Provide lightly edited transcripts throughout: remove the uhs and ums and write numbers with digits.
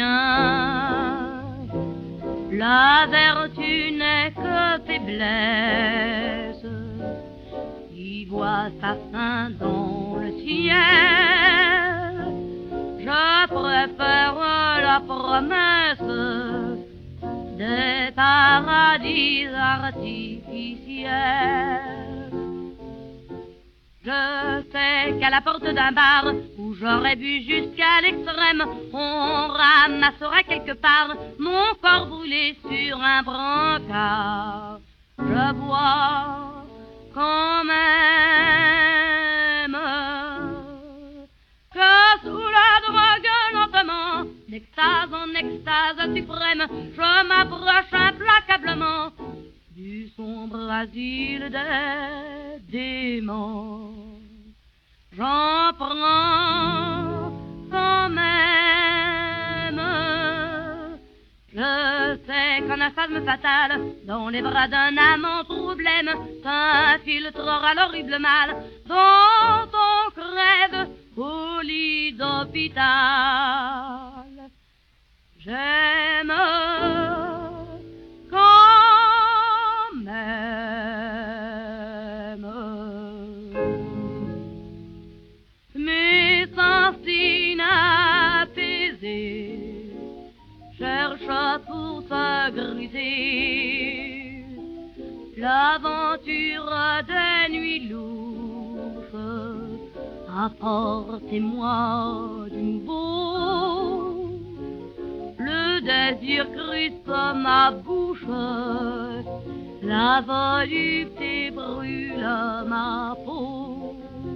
chien. La vertu n'est que faiblesse, qui voit sa fin dans le ciel. Je préfère la promesse des paradis artificiels. Je sais qu'à la porte d'un bar où j'aurais bu jusqu'à l'extrême, on ramassera quelque part mon corps brûlé sur un brancard. Je bois quand même que sous la drogue lentement, d'extase en extase suprême, je m'approche implacablement du sombre asile des démons. J'en prends quand même. Je sais qu'un asthme fatal dans les bras d'un amant troublème s'infiltrera l'horrible mal dont on crève au lit d'hôpital. J'aime quand même mes sens inapaisés cherchent pour se griser l'aventure des nuits louches. Apportez-moi du nouveau, le désir crispe ma bouche, la volupté brûle ma peau.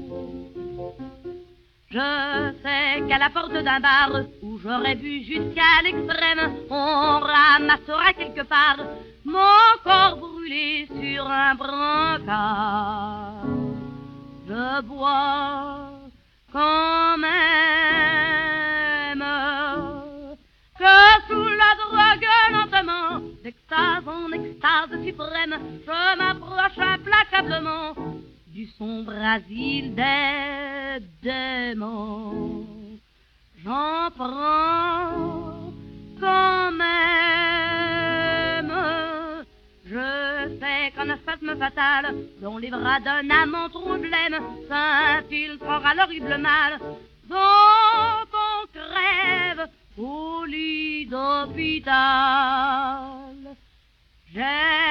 Je sais qu'à la porte d'un bar où j'aurais bu jusqu'à l'extrême, on ramassera quelque part mon corps brûlé sur un brancard. Je bois quand même que sous la drogue lentement, d'extase en extase suprême, je m'approche implacablement du sombre asile des démons. J'en prends quand même. Je sais qu'un spasme fatal dont les bras d'un amant troublème s'infiltrera l'horrible mal dont on crève au lit d'hôpital. J'ai